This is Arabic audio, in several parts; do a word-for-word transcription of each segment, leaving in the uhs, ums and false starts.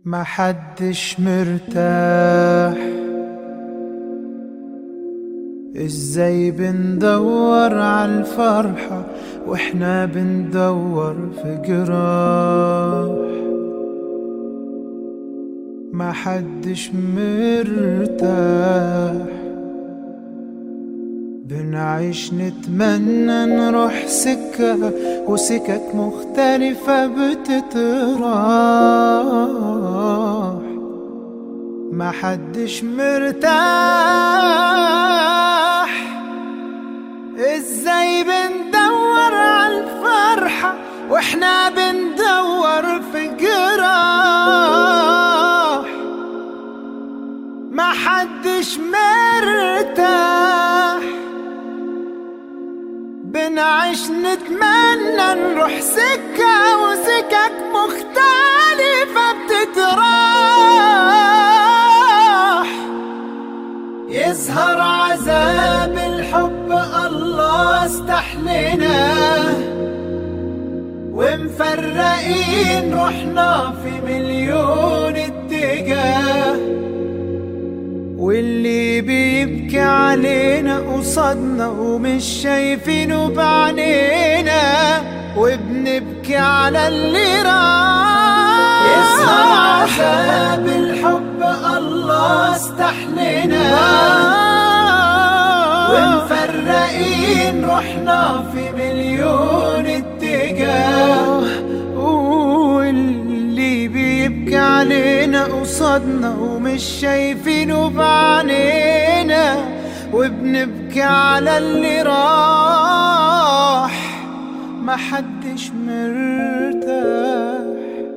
ما حدش مرتاح. ازاي بندور عالفرحة واحنا بندور في جراح؟ ما حدش مرتاح. بنعيش نتمنى نروح سكة وسكك مختلفة بتتراح. ما حدش مرتاح. ازاي بندور عالفرحة واحنا بندور في جراح؟ ما حدش مرتاح. بنعيش نتمنى نروح سكة وسكك مختلفة بتتراح. يظهر عذاب الحب الله استحلنا، ومفرقين روحنا في مليون اتجاه. واللي بيبكي علينا قصادنا ومش شايفينه بعينينا، وبنبكي على اللي راح. يظهر عذاب الحب الله استحلنا، ومفرقين روحنا في مليون اتجاه. واللي بيبكي علينا قصادنا ومش شايفينه بعينينا، وبنبكي على اللي راح. ما حدش مرتاح.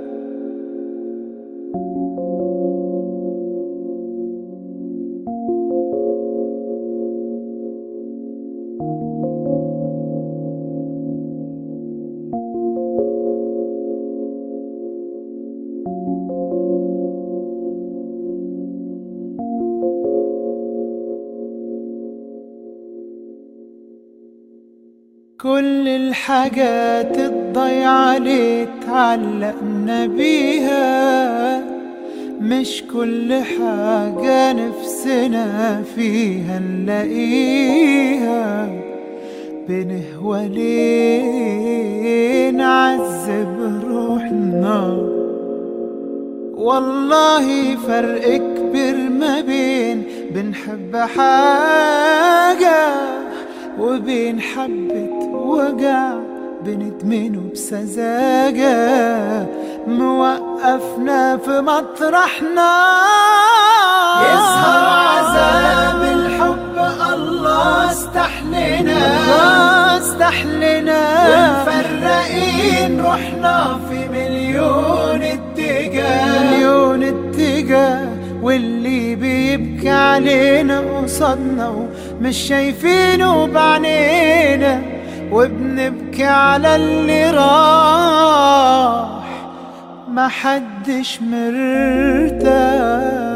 كل الحاجات الضيعة اللي اتعلقنا بيها، مش كل حاجة نفسنا فيها نلاقيها. بنهوى ليه نعذب روحنا؟ والله فرق كبير ما بين بنحب حاجة وبين حبة وجع بندمنه بسذاجة. موقفنا في مطرحنا. يظهر عذاب الحب الله استحلنا، استحلنا ومفرقين روحنا في مليون اتجاه، مليون اتجاه. واللي بيبكي علينا قصادنا ومش شايفينه بعينينا، وبنبكي على اللي راح. ما حدش مرتاح.